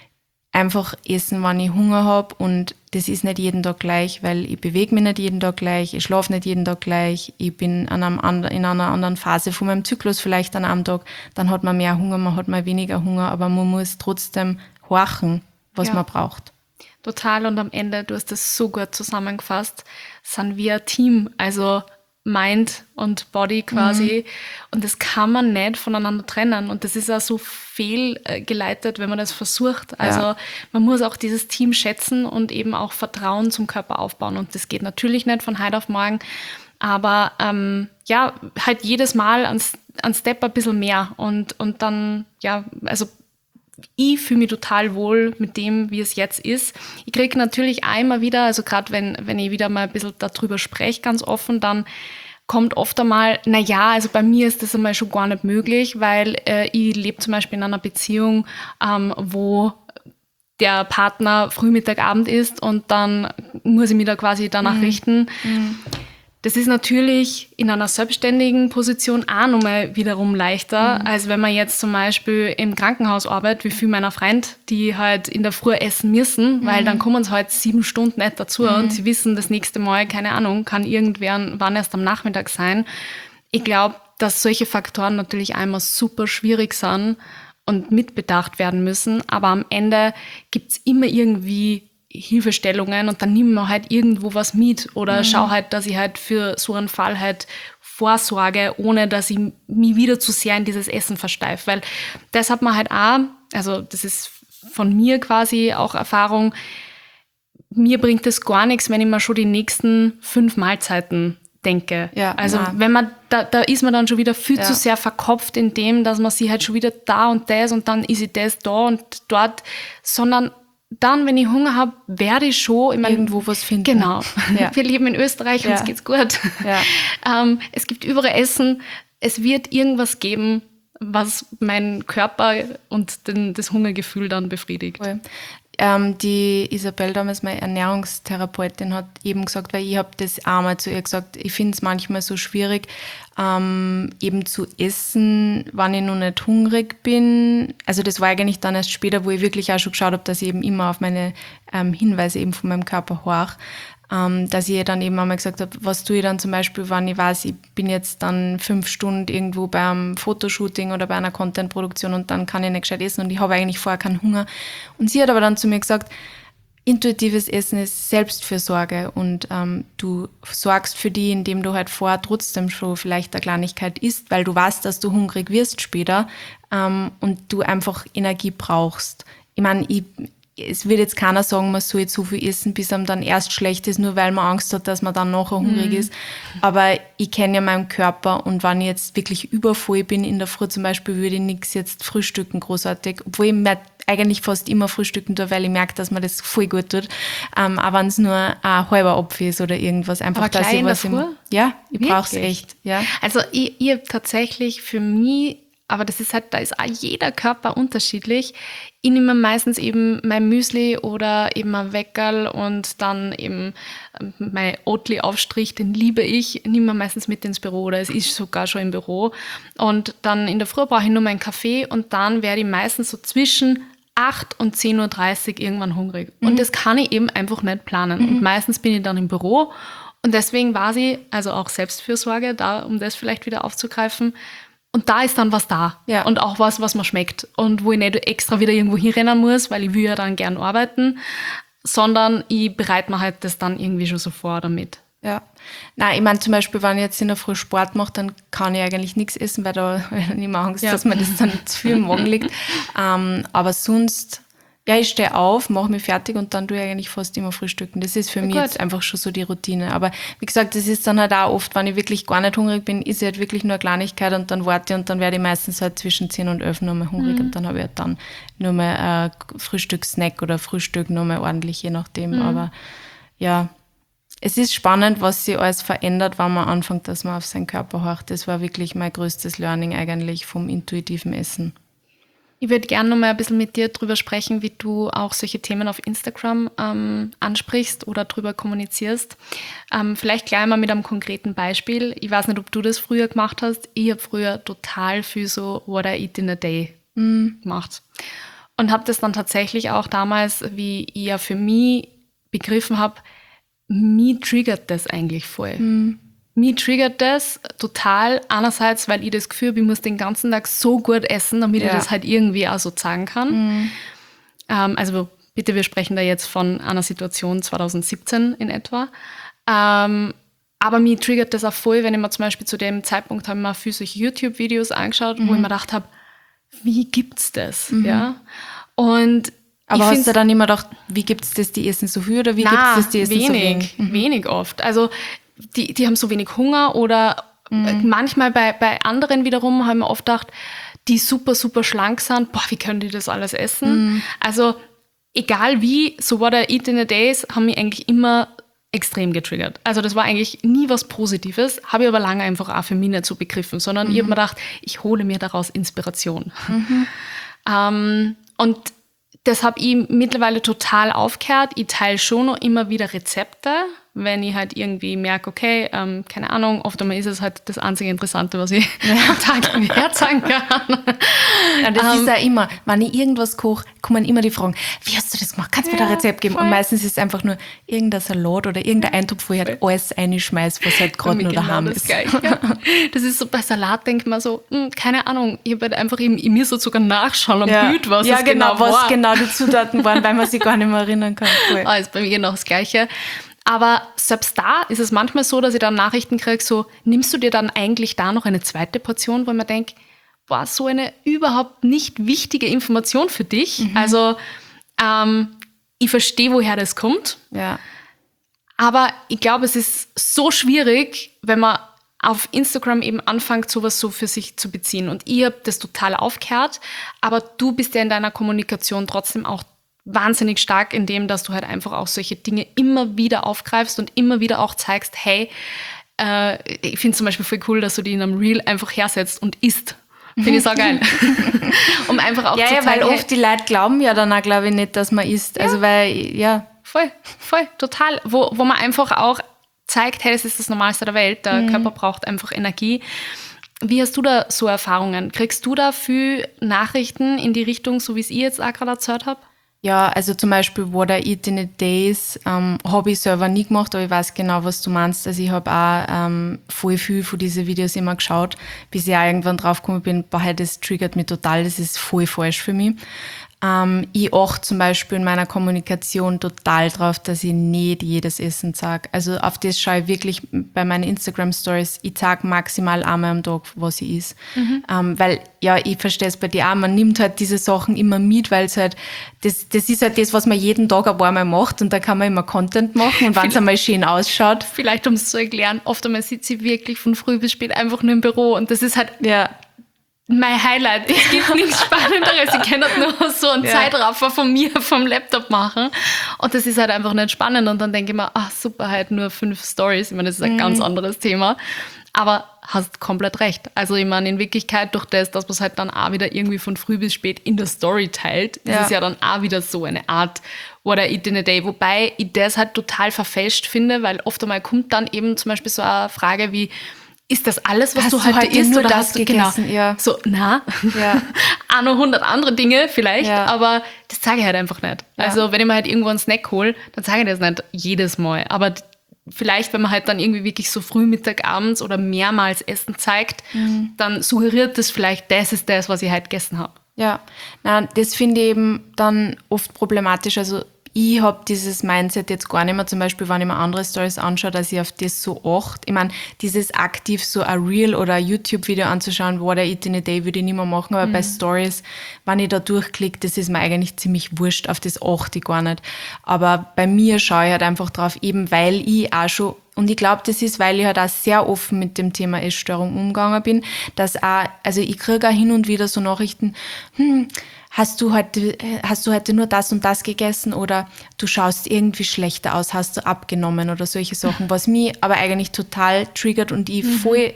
einfach essen, wenn ich Hunger habe. Und das ist nicht jeden Tag gleich, weil ich bewege mich nicht jeden Tag gleich, ich schlafe nicht jeden Tag gleich, ich bin in einer anderen Phase von meinem Zyklus vielleicht an einem Tag, dann hat man mehr Hunger, man hat mal weniger Hunger, aber man muss trotzdem horchen, was man braucht. Total, und am Ende, du hast das so gut zusammengefasst, sind wir ein Team, also Mind und Body quasi. Und das kann man nicht voneinander trennen. Und das ist auch so fehlgeleitet, wenn man das versucht. Also man muss auch dieses Team schätzen und eben auch Vertrauen zum Körper aufbauen. Und das geht natürlich nicht von heute auf morgen. Aber halt jedes Mal ein Step ein bisschen mehr. Und dann, also ich fühle mich total wohl mit dem, wie es jetzt ist. Ich kriege natürlich auch immer wieder, also gerade wenn ich wieder mal ein bisschen darüber spreche, ganz offen, dann kommt oft einmal, also bei mir ist das einmal schon gar nicht möglich, weil ich lebe zum Beispiel in einer Beziehung, wo der Partner Früh, Mittag, Abend isst und dann muss ich mich da quasi danach richten. Das ist natürlich in einer selbstständigen Position auch nochmal wiederum leichter, als wenn man jetzt zum Beispiel im Krankenhaus arbeitet, wie viele meiner Freunde, die halt in der Früh essen müssen, weil dann kommen sie halt 7 Stunden nicht dazu und sie wissen, das nächste Mal, keine Ahnung, kann irgendwann erst am Nachmittag sein. Ich glaube, dass solche Faktoren natürlich einmal super schwierig sind und mitbedacht werden müssen, aber am Ende gibt's immer irgendwie Hilfestellungen und dann nimmt man halt irgendwo was mit oder schau halt, dass ich halt für so einen Fall halt vorsorge, ohne dass ich mich wieder zu sehr in dieses Essen versteife. Weil das hat man halt auch, also das ist von mir quasi auch Erfahrung, mir bringt es gar nichts, wenn ich mir schon die nächsten 5 Mahlzeiten denke. Ja, also wenn man, da ist man dann schon wieder viel zu sehr verkopft in dem, dass man sich halt schon wieder da und das und dann ist ich das da und dort, sondern dann, wenn ich Hunger habe, werde ich schon irgendwo was finden. Genau. Ja. Wir leben in Österreich, uns geht's gut. Ja. Es gibt überall Essen. Es wird irgendwas geben, was meinen Körper und das Hungergefühl dann befriedigt. Cool. Die Isabel, damals meine Ernährungstherapeutin, hat eben gesagt, weil ich habe das auch mal zu ihr gesagt, ich finde es manchmal so schwierig, eben zu essen, wenn ich noch nicht hungrig bin. Also das war eigentlich dann erst später, wo ich wirklich auch schon geschaut habe, dass ich eben immer auf meine Hinweise eben von meinem Körper horche. dass ich ihr dann eben einmal gesagt habe, was tue ich dann zum Beispiel, wenn ich weiß, ich bin jetzt dann 5 Stunden irgendwo beim Fotoshooting oder bei einer Content-Produktion und dann kann ich nicht gescheit essen und ich habe eigentlich vorher keinen Hunger. Und sie hat aber dann zu mir gesagt, intuitives Essen ist Selbstfürsorge und du sorgst für die, indem du halt vorher trotzdem schon vielleicht eine Kleinigkeit isst, weil du weißt, dass du hungrig wirst später und du einfach Energie brauchst. Ich meine, es wird jetzt keiner sagen, man soll jetzt so viel essen, bis einem dann erst schlecht ist, nur weil man Angst hat, dass man dann nachher hungrig ist. Aber ich kenne ja meinen Körper und wenn ich jetzt wirklich übervoll bin in der Früh zum Beispiel, würde ich nichts jetzt frühstücken großartig, obwohl ich mir eigentlich fast immer frühstücken tue, weil ich merke, dass mir das voll gut tut. Aber wenn es nur ein halber Apfel ist oder irgendwas. Einfach, aber dass gleich ich in der was Früh? Ja, ich brauche es Wirklich? echt. Ja. Also ich habe tatsächlich für mich, aber das ist halt, da ist auch jeder Körper unterschiedlich. Ich nehme meistens eben mein Müsli oder eben ein Weckerl und dann eben mein Oatly-Aufstrich, den liebe ich, nehme mir meistens mit ins Büro oder es ist sogar schon im Büro. Und dann in der Früh brauche ich nur meinen Kaffee und dann werde ich meistens so zwischen 8 und 10.30 Uhr irgendwann hungrig. Und das kann ich eben einfach nicht planen. Und meistens bin ich dann im Büro und deswegen war sie, also auch Selbstfürsorge, da, um das vielleicht wieder aufzugreifen. Und da ist dann was da. Ja. Und auch was mir schmeckt. Und wo ich nicht extra wieder irgendwo hinrennen muss, weil ich will ja dann gern arbeiten, sondern ich bereite mir halt das dann irgendwie schon so vor damit. Ja. Nein, ich meine zum Beispiel, wenn ich jetzt in der Früh Sport mache, dann kann ich eigentlich nichts essen, weil da habe ich immer Angst, dass mir das dann zu viel im Magen liegt. Aber sonst, ja, ich stehe auf, mache mich fertig und dann tue ich eigentlich fast immer frühstücken. Das ist für mich jetzt einfach schon so die Routine. Aber wie gesagt, das ist dann halt auch oft, wenn ich wirklich gar nicht hungrig bin, ist halt wirklich nur eine Kleinigkeit und dann warte ich und dann werde ich meistens halt zwischen 10 und 11 nochmal hungrig und dann habe ich halt dann nur mal ein Frühstückssnack oder Frühstück nochmal ordentlich, je nachdem. Aber ja, es ist spannend, was sich alles verändert, wenn man anfängt, dass man auf seinen Körper horcht. Das war wirklich mein größtes Learning eigentlich vom intuitiven Essen. Ich würde gerne noch mal ein bisschen mit dir drüber sprechen, wie du auch solche Themen auf Instagram ansprichst oder drüber kommunizierst. Vielleicht gleich mal mit einem konkreten Beispiel. Ich weiß nicht, ob du das früher gemacht hast. Ich habe früher total viel so What I Eat in a Day gemacht. Und habe das dann tatsächlich auch damals, wie ich ja für mich begriffen habe, mich triggert das eigentlich voll. Mich triggert das total, einerseits, weil ich das Gefühl habe, ich muss den ganzen Tag so gut essen, damit ich das halt irgendwie auch so sagen kann. Also bitte, wir sprechen da jetzt von einer Situation 2017 in etwa. Aber mich triggert das auch voll, wenn ich mir zum Beispiel zu dem Zeitpunkt habe ich mir viel solche YouTube-Videos angeschaut, wo ich mir gedacht habe, wie gibt's das? Ja? Und aber hast du dann immer gedacht, wie gibt es das, die essen so viel oder wie gibt es das, die essen so wenig? Wenig oft. Also die haben so wenig Hunger oder manchmal bei anderen wiederum haben wir oft gedacht, die super, super schlank sind, boah, wie können die das alles essen? Also egal wie, so What I Eat in a Day haben mich eigentlich immer extrem getriggert. Also das war eigentlich nie was Positives, habe ich aber lange einfach auch für mich nicht so begriffen, sondern ich habe mir gedacht, ich hole mir daraus Inspiration. Und das habe ich mittlerweile total aufgehört. Ich teile schon noch immer wieder Rezepte, wenn ich halt irgendwie merke, okay, keine Ahnung, oft einmal ist es halt das einzige Interessante, was ich am Tag herzeigen kann. Ja, das ist ja immer, wenn ich irgendwas koche, kommen immer die Fragen, wie hast du das gemacht? Kannst du mir da ein Rezept geben? Voll. Und meistens ist es einfach nur irgendein Salat oder irgendein Eintopf, wo ich halt alles reinschmeiße, was halt gerade nur daheim ist. Ja. Das ist so, bei Salat denkt man so, keine Ahnung, ich habe halt einfach in mir so sogar nachschauen am Bild, was es genau war. Was genau die Zutaten waren, weil man sich gar nicht mehr erinnern kann. Cool. Ist bei mir genau das Gleiche. Aber selbst da ist es manchmal so, dass ich dann Nachrichten kriege, so, nimmst du dir dann eigentlich da noch eine zweite Portion, wo ich mir denke, boah, so eine überhaupt nicht wichtige Information für dich. Also ich verstehe, woher das kommt. Ja. Aber ich glaube, es ist so schwierig, wenn man auf Instagram eben anfängt, sowas so für sich zu beziehen. Und ich habe das total aufgehört, aber du bist ja in deiner Kommunikation trotzdem auch wahnsinnig stark in dem, dass du halt einfach auch solche Dinge immer wieder aufgreifst und immer wieder auch zeigst, hey, ich finde zum Beispiel voll cool, dass du die in einem Reel einfach hersetzt und isst. Finde ich so geil. Um einfach auch zu zeigen, weil oft die Leute glauben ja dann auch, glaube ich, nicht, dass man isst. Also weil, Voll, total. Wo man einfach auch zeigt, hey, das ist das Normalste der Welt, der Körper braucht einfach Energie. Wie hast du da so Erfahrungen? Kriegst du da viel Nachrichten in die Richtung, so wie es ich jetzt auch gerade erzählt habe? Ja, also zum Beispiel What I Eat in a Days habe ich selber nie gemacht, aber ich weiß genau, was du meinst. Also ich habe auch voll viel von diesen Videos immer geschaut, bis ich auch irgendwann draufgekommen bin, boah, das triggert mich total, das ist voll falsch für mich. Ich achte zum Beispiel in meiner Kommunikation total drauf, dass ich nicht jedes Essen sage. Also auf das schaue ich wirklich bei meinen Instagram-Stories. Ich sage maximal einmal am Tag, was ich esse. Weil, ja, ich verstehe es bei dir auch, man nimmt halt diese Sachen immer mit, weil es halt, das ist halt das, was man jeden Tag ein paar Mal macht und da kann man immer Content machen und wenn es einmal schön ausschaut. Vielleicht, um es zu erklären, oft einmal sitze ich wirklich von früh bis spät einfach nur im Büro und das ist halt mein Highlight. Es gibt nichts Spannenderes. Ich kann halt nur so einen Zeitraffer von mir vom Laptop machen. Und das ist halt einfach nicht spannend. Und dann denke ich mir, ach super, halt nur 5 Stories. Ich meine, das ist ein ganz anderes Thema. Aber hast komplett recht. Also ich meine, in Wirklichkeit durch das, dass man es halt dann auch wieder irgendwie von früh bis spät in der Story teilt, ist es ja dann auch wieder so eine Art What I Eat in a Day. Wobei ich das halt total verfälscht finde, weil oft einmal kommt dann eben zum Beispiel so eine Frage wie, ist das alles, was du heute isst? Nur oder das hast du gegessen? Genau. Ja. So, auch noch 100 andere Dinge vielleicht, aber das sage ich halt einfach nicht. Ja. Also wenn ich mir halt irgendwo einen Snack hole, dann sage ich das nicht jedes Mal. Aber vielleicht, wenn man halt dann irgendwie wirklich so früh, Mittag, abends oder mehrmals Essen zeigt, dann suggeriert das vielleicht, das ist das, was ich halt gegessen habe. Ja, nein, das finde ich eben dann oft problematisch. Also ich habe dieses Mindset jetzt gar nicht mehr, zum Beispiel, wenn ich mir andere Stories anschaue, dass ich auf das so achte. Ich meine, dieses aktiv so ein Reel oder ein YouTube-Video anzuschauen, What I Eat in a Day, würde ich nicht mehr machen, aber bei Stories, wenn ich da durchklicke, das ist mir eigentlich ziemlich wurscht, auf das achte ich gar nicht. Aber bei mir schaue ich halt einfach drauf, eben weil ich auch schon, und ich glaube, das ist, weil ich halt auch sehr offen mit dem Thema Essstörung umgegangen bin, dass auch, also ich kriege auch hin und wieder so Nachrichten, hast du heute nur das und das gegessen oder du schaust irgendwie schlechter aus, hast du abgenommen oder solche Sachen, was mich aber eigentlich total triggert und ich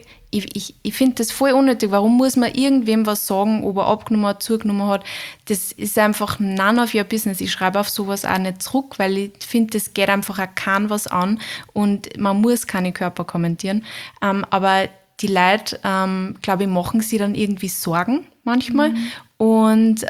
finde das voll unnötig. Warum muss man irgendwem was sagen, ob er abgenommen hat, zugenommen hat? Das ist einfach none of your business. Ich schreibe auf sowas auch nicht zurück, weil ich finde, das geht einfach auch keinem was an und man muss keine Körper kommentieren. Aber die Leute, glaube ich, machen sich dann irgendwie Sorgen manchmal. Und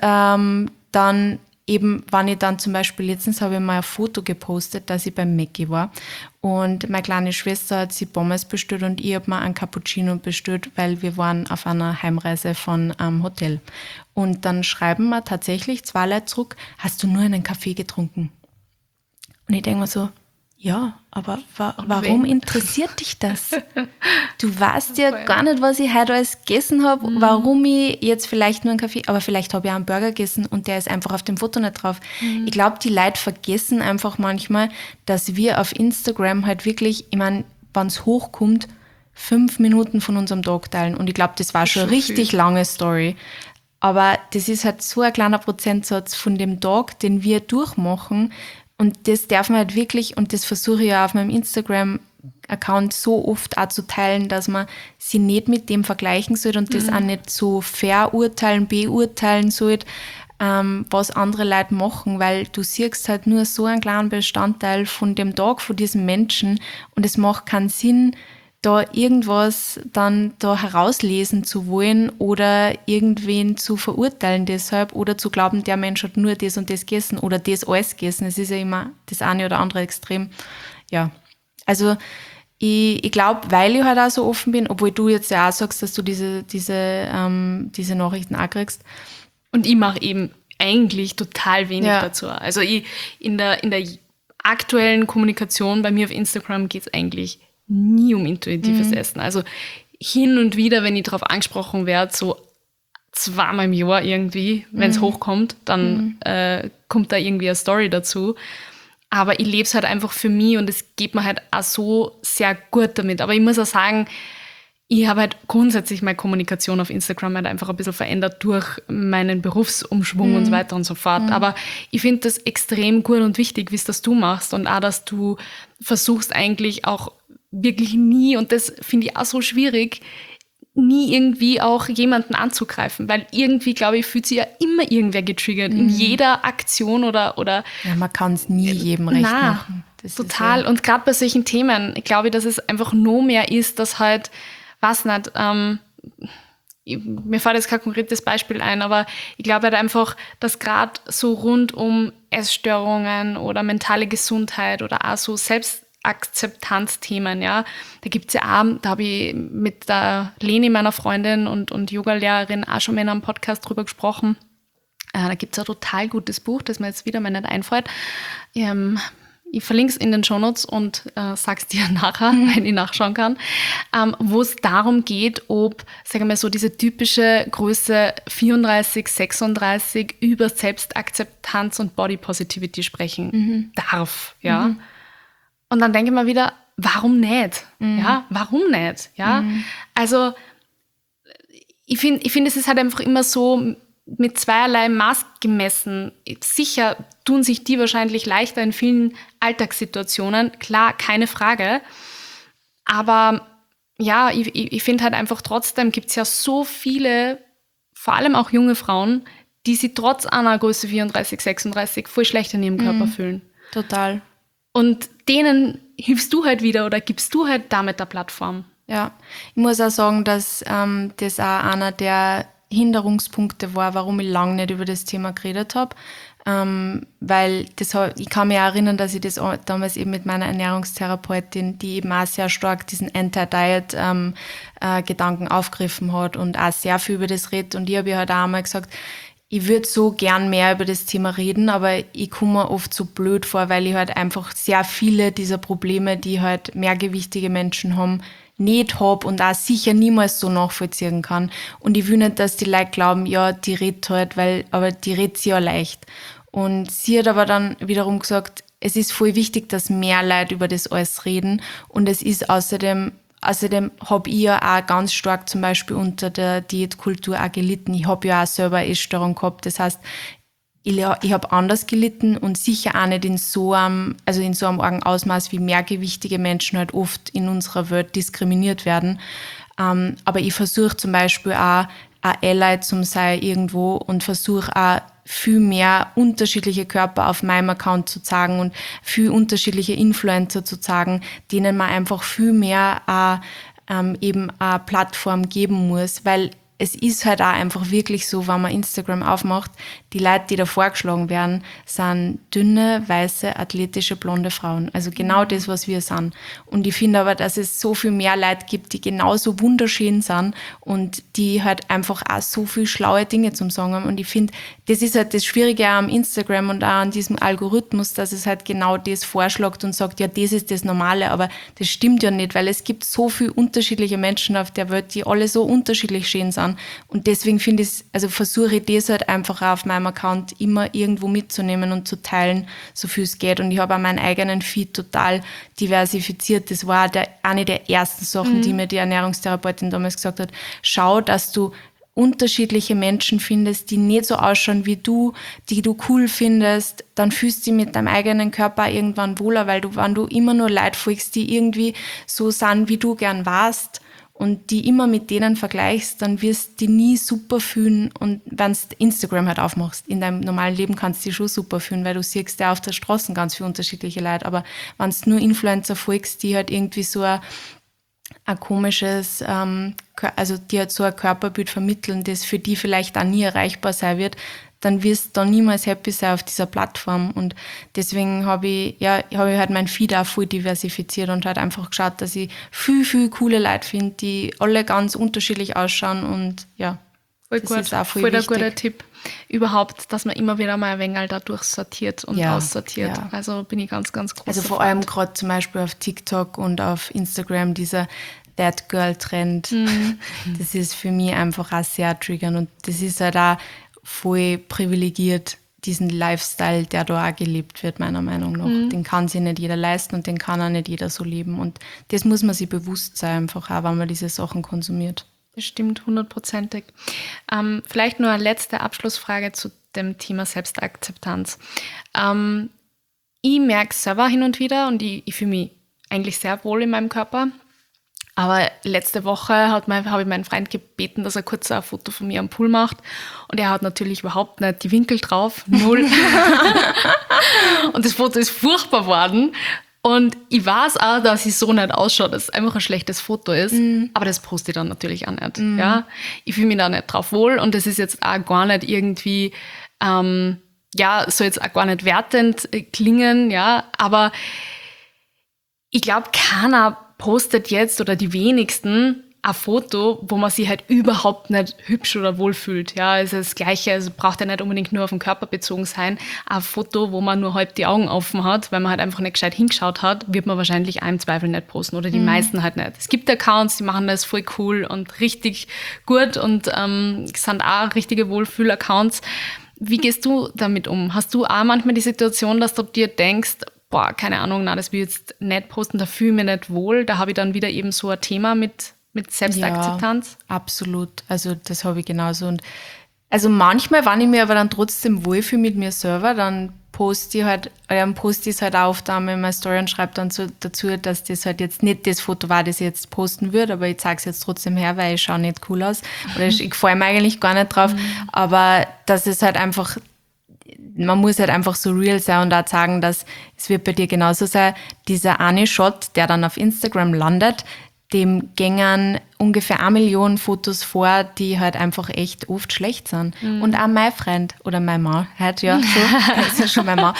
dann eben, wenn ich dann zum Beispiel, letztens habe ich mal ein Foto gepostet, dass ich beim Mäcki war und meine kleine Schwester hat sich Pommes bestellt und ich habe mir einen Cappuccino bestellt, weil wir waren auf einer Heimreise von einem Hotel. Und dann schreiben mir tatsächlich 2 Leute zurück, hast du nur einen Kaffee getrunken? Und ich denke mir so, ja, aber warum interessiert dich das? Du weißt ja gar nicht, was ich heute alles gegessen habe, warum ich jetzt vielleicht nur einen Kaffee, aber vielleicht habe ich auch einen Burger gegessen und der ist einfach auf dem Foto nicht drauf. Ich glaube, die Leute vergessen einfach manchmal, dass wir auf Instagram halt wirklich, ich meine, wenn es hochkommt, 5 Minuten von unserem Tag teilen. Und ich glaube, das war schon eine richtig lange Story. Aber das ist halt so ein kleiner Prozentsatz von dem Tag, den wir durchmachen. Und das darf man halt wirklich, und das versuche ich ja auf meinem Instagram-Account so oft auch zu teilen, dass man sie nicht mit dem vergleichen sollte und das auch nicht so verurteilen, beurteilen sollte, was andere Leute machen, weil du siehst halt nur so einen kleinen Bestandteil von dem Tag, von diesem Menschen und es macht keinen Sinn, da irgendwas dann da herauslesen zu wollen oder irgendwen zu verurteilen deshalb oder zu glauben, der Mensch hat nur das und das gegessen oder das alles gegessen. Es ist ja immer das eine oder andere Extrem. Ja, also ich glaube, weil ich halt auch so offen bin, obwohl du jetzt ja auch sagst, dass du diese Nachrichten auch kriegst. Und ich mache eben eigentlich total wenig dazu. Also in der aktuellen Kommunikation bei mir auf Instagram geht es eigentlich nie um intuitives Essen. Also hin und wieder, wenn ich darauf angesprochen werde, so 2-mal im Jahr irgendwie, wenn es hochkommt, dann kommt da irgendwie eine Story dazu. Aber ich lebe es halt einfach für mich und es geht mir halt auch so sehr gut damit. Aber ich muss auch sagen, ich habe halt grundsätzlich meine Kommunikation auf Instagram halt einfach ein bisschen verändert durch meinen Berufsumschwung und so weiter und so fort. Aber ich finde das extrem gut und wichtig, wie es das du machst und auch, dass du versuchst eigentlich auch wirklich nie, und das finde ich auch so schwierig, nie irgendwie auch jemanden anzugreifen, weil irgendwie, glaube ich, fühlt sich ja immer irgendwer getriggert in jeder Aktion oder ja, man kann es nie jedem recht machen. Das total. Ja. Und gerade bei solchen Themen, glaube ich, dass es einfach noch mehr ist, dass halt, weiß nicht, mir fällt jetzt kein konkretes Beispiel ein, aber ich glaube halt einfach, dass gerade so rund um Essstörungen oder mentale Gesundheit oder auch so Selbstakzeptanzthemen, ja. Da gibt es ja auch, da habe ich mit der Leni, meiner Freundin und Yogalehrerin, auch schon mal in einem Podcast drüber gesprochen. Da gibt es ein total gutes Buch, das mir jetzt wieder mal nicht einfällt. Ich verlinke es in den Shownotes und sag's dir nachher, wenn ich nachschauen kann, wo es darum geht, ob, sagen wir so, diese typische Größe 34, 36 über Selbstakzeptanz und Body Positivity sprechen darf, ja. Und dann denke ich mir wieder, warum nicht? Ja, warum nicht? Ja, also ich finde, es ist halt einfach immer so mit zweierlei Maß gemessen. Sicher tun sich die wahrscheinlich leichter in vielen Alltagssituationen, klar, keine Frage. Aber ja, ich finde halt einfach trotzdem gibt es ja so viele, vor allem auch junge Frauen, die sich trotz einer Größe 34, 36 voll schlecht in ihrem Körper fühlen. Total. Und denen hilfst du halt wieder oder gibst du halt damit der Plattform. Ja, ich muss auch sagen, dass das auch einer der Hinderungspunkte war, warum ich lange nicht über das Thema geredet habe. Weil ich kann mich auch erinnern, dass ich das damals eben mit meiner Ernährungstherapeutin, die eben auch sehr stark diesen Anti-Diet-Gedanken aufgegriffen hat und auch sehr viel über das redet. Und ich habe ihr halt auch einmal gesagt, ich würde so gern mehr über das Thema reden, aber ich komme mir oft so blöd vor, weil ich halt einfach sehr viele dieser Probleme, die halt mehrgewichtige Menschen haben, nicht habe und auch sicher niemals so nachvollziehen kann. Und ich will nicht, dass die Leute glauben, ja, die redet halt, aber die redet sie ja leicht. Und sie hat aber dann wiederum gesagt, es ist voll wichtig, dass mehr Leute über das alles reden. Und es ist außerdem habe ich ja auch ganz stark zum Beispiel unter der Diätkultur auch gelitten. Ich habe ja auch selber eine Essstörung gehabt. Das heißt, ich habe anders gelitten und sicher auch nicht in so einem argen Ausmaß, wie mehrgewichtige Menschen halt oft in unserer Welt diskriminiert werden. Aber ich versuche zum Beispiel auch ein Ally zu sein irgendwo und versuche auch viel mehr unterschiedliche Körper auf meinem Account zu zeigen und viel unterschiedliche Influencer zu zeigen, denen man einfach viel mehr eben eine Plattform geben muss, weil es ist halt auch einfach wirklich so, wenn man Instagram aufmacht, die Leute, die da vorgeschlagen werden, sind dünne, weiße, athletische, blonde Frauen. Also genau das, was wir sind. Und ich finde aber, dass es so viel mehr Leute gibt, die genauso wunderschön sind und die halt einfach auch so viel schlaue Dinge zum Sagen haben. Und ich finde, das ist halt das Schwierige auch am Instagram und auch an diesem Algorithmus, dass es halt genau das vorschlägt und sagt, ja, das ist das Normale. Aber das stimmt ja nicht, weil es gibt so viele unterschiedliche Menschen auf der Welt, die alle so unterschiedlich schön sind. Und deswegen versuche ich das halt einfach auch auf meinem Account immer irgendwo mitzunehmen und zu teilen, so viel es geht. Und ich habe auch meinen eigenen Feed total diversifiziert. Das war eine der ersten Sachen, die mir die Ernährungstherapeutin damals gesagt hat. Schau, dass du unterschiedliche Menschen findest, die nicht so ausschauen wie du, die du cool findest, dann fühlst du dich mit deinem eigenen Körper irgendwann wohler, weil wenn du immer nur Leute folgst, die irgendwie so sind, wie du gern warst, und die immer mit denen vergleichst, dann wirst du dich nie super fühlen. Und wenn du Instagram halt aufmachst, in deinem normalen Leben kannst du dich schon super fühlen, weil du siehst ja auf der Straße ganz viele unterschiedliche Leute. Aber wenn du nur Influencer folgst, die halt irgendwie so ein komisches, die halt so ein Körperbild vermitteln, das für die vielleicht auch nie erreichbar sein wird, dann wirst du da niemals happy sein auf dieser Plattform. Und deswegen habe ich halt mein Feed auch voll diversifiziert und halt einfach geschaut, dass ich viel, viel coole Leute finde, die alle ganz unterschiedlich ausschauen. Und ja, voll das gut. ist auch voll der wichtig. gute Tipp. Überhaupt, dass man immer wieder mal ein wenig da durchsortiert und aussortiert. Ja. Also bin ich ganz, ganz groß. Also vor allem gerade zum Beispiel auf TikTok und auf Instagram dieser That Girl Trend, das ist für mich einfach auch sehr triggernd. Und das ist halt auch voll privilegiert, diesen Lifestyle, der da auch gelebt wird, meiner Meinung nach. Den kann sich nicht jeder leisten und den kann auch nicht jeder so leben. Und das muss man sich bewusst sein, einfach auch, wenn man diese Sachen konsumiert. Das stimmt, 100%. Vielleicht nur eine letzte Abschlussfrage zu dem Thema Selbstakzeptanz. Ich merke es selber hin und wieder und ich fühle mich eigentlich sehr wohl in meinem Körper. Aber letzte Woche habe ich meinen Freund gebeten, dass er kurz ein Foto von mir am Pool macht. Und er hat natürlich überhaupt nicht die Winkel drauf, 0. Und das Foto ist furchtbar geworden. Und ich weiß auch, dass ich so nicht ausschaue, dass es einfach ein schlechtes Foto ist. Aber das poste ich dann natürlich auch nicht. Ja? Ich fühle mich da nicht drauf wohl. Und das ist jetzt auch gar nicht irgendwie ja, soll jetzt auch gar nicht wertend klingen, ja, aber ich glaube, keiner postet jetzt oder die wenigsten ein Foto, wo man sich halt überhaupt nicht hübsch oder wohl fühlt. Ja, also das Gleiche, also braucht ja nicht unbedingt nur auf den Körper bezogen sein. Ein Foto, wo man nur halb die Augen offen hat, weil man halt einfach nicht gescheit hingeschaut hat, wird man wahrscheinlich auch im Zweifel nicht posten oder die meisten halt nicht. Es gibt Accounts, die machen das voll cool und richtig gut und sind auch richtige Wohlfühl-Accounts. Wie gehst du damit um? Hast du auch manchmal die Situation, dass du dir denkst, boah, keine Ahnung, na, das will ich jetzt nicht posten, da fühle ich mich nicht wohl, da habe ich dann wieder eben so ein Thema mit Selbstakzeptanz? Ja, absolut. Also das habe ich genauso. Und also manchmal, wenn ich mir aber dann trotzdem wohlfühle mit mir selber, dann poste ich es halt auf da in meiner Story und schreibe dann so dazu, dass das halt jetzt nicht das Foto war, das ich jetzt posten würde, aber ich zeige es jetzt trotzdem her, weil ich schaue nicht cool aus. Oder ich freue mich eigentlich gar nicht drauf. Aber das ist halt einfach, man muss halt einfach so real sein und auch sagen, dass es wird bei dir genauso sein. Dieser eine Shot, der dann auf Instagram landet, dem gängen ungefähr 1 Million Fotos vor, die halt einfach echt oft schlecht sind. Und auch mein Freund oder mein Mann, halt ja schon, das ist ja schon mein Mann,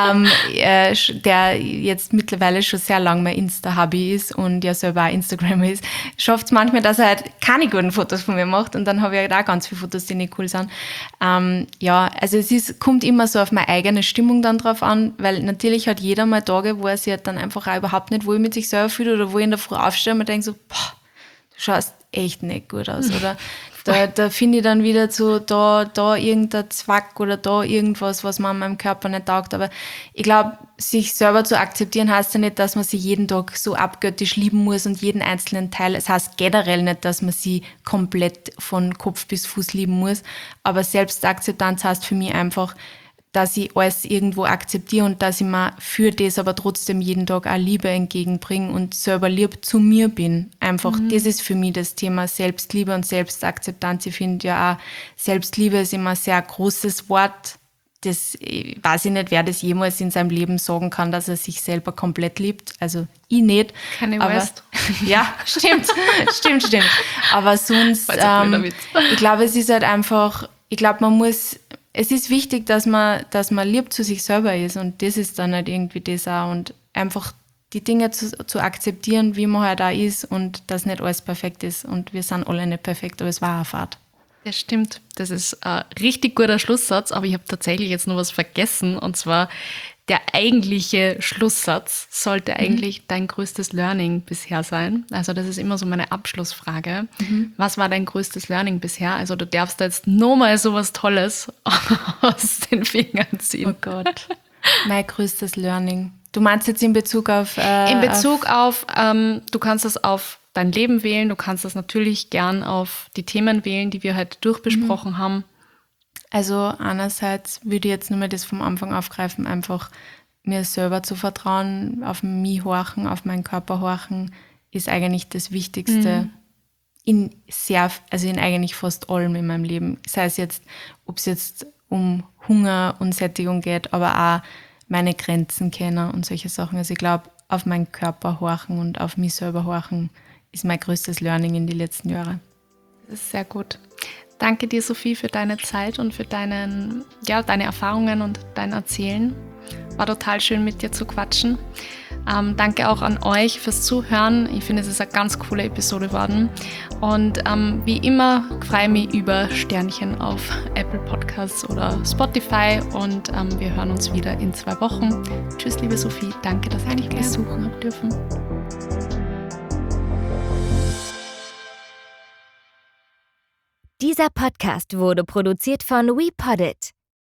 der jetzt mittlerweile schon sehr lange mein Insta-Hobby ist und ja selber auch Instagrammer ist, schafft es manchmal, dass er halt keine guten Fotos von mir macht und dann habe ich halt auch ganz viele Fotos, die nicht cool sind. Ja, also kommt immer so auf meine eigene Stimmung dann drauf an, weil natürlich hat jeder mal Tage, wo er sich halt dann einfach auch überhaupt nicht wohl mit sich selber fühlt oder wo ich in der Früh aufstehe und mir denke so, boah, du schaust echt nicht gut aus. Oder da finde ich dann wieder so, da irgendein Zwack oder da irgendwas, was man an meinem Körper nicht taugt. Aber ich glaube, sich selber zu akzeptieren heißt ja nicht, dass man sich jeden Tag so abgöttisch lieben muss und jeden einzelnen Teil. Es heißt generell nicht, dass man sie komplett von Kopf bis Fuß lieben muss. Aber Selbstakzeptanz heißt für mich einfach, dass ich alles irgendwo akzeptiere und dass ich mir für das aber trotzdem jeden Tag auch Liebe entgegenbringe und selber lieb zu mir bin. Einfach, das ist für mich das Thema Selbstliebe und Selbstakzeptanz. Ich finde ja auch, Selbstliebe ist immer ein sehr großes Wort. Das weiß ich nicht, wer das jemals in seinem Leben sagen kann, dass er sich selber komplett liebt. Also ich nicht. Kanye West. Ja, stimmt. Aber sonst, ich glaube, es ist halt einfach, es ist wichtig, dass man lieb zu sich selber ist und das ist dann halt irgendwie das auch und einfach die Dinge zu akzeptieren, wie man halt auch ist und dass nicht alles perfekt ist und wir sind alle nicht perfekt, aber es war eine Fahrt. Das stimmt, das ist ein richtig guter Schlusssatz, aber ich habe tatsächlich jetzt noch was vergessen und zwar der eigentliche Schlusssatz sollte eigentlich dein größtes Learning bisher sein. Also das ist immer so meine Abschlussfrage. Was war dein größtes Learning bisher? Also du darfst da jetzt nochmal so was Tolles aus den Fingern ziehen. Oh Gott, mein größtes Learning. Du meinst jetzt in Bezug auf... du kannst das auf dein Leben wählen, du kannst das natürlich gern auf die Themen wählen, die wir heute durchbesprochen haben. Also einerseits würde ich jetzt nur mal das vom Anfang aufgreifen, einfach mir selber zu vertrauen, auf mich horchen, auf meinen Körper horchen, ist eigentlich das Wichtigste in eigentlich fast allem in meinem Leben. Sei es jetzt, ob es jetzt um Hunger und Sättigung geht, aber auch meine Grenzen kennen und solche Sachen. Also ich glaube, auf meinen Körper horchen und auf mich selber horchen ist mein größtes Learning in den letzten Jahren. Das ist sehr gut. Danke dir, Sophie, für deine Zeit und für deine Erfahrungen und dein Erzählen. War total schön, mit dir zu quatschen. Danke auch an euch fürs Zuhören. Ich finde, es ist eine ganz coole Episode geworden. Und wie immer freue ich mich über Sternchen auf Apple Podcasts oder Spotify. Und wir hören uns wieder in 2 Wochen. Tschüss, liebe Sophie. Danke, dass ich dich besuchen habe dürfen. Dieser Podcast wurde produziert von WePoddit.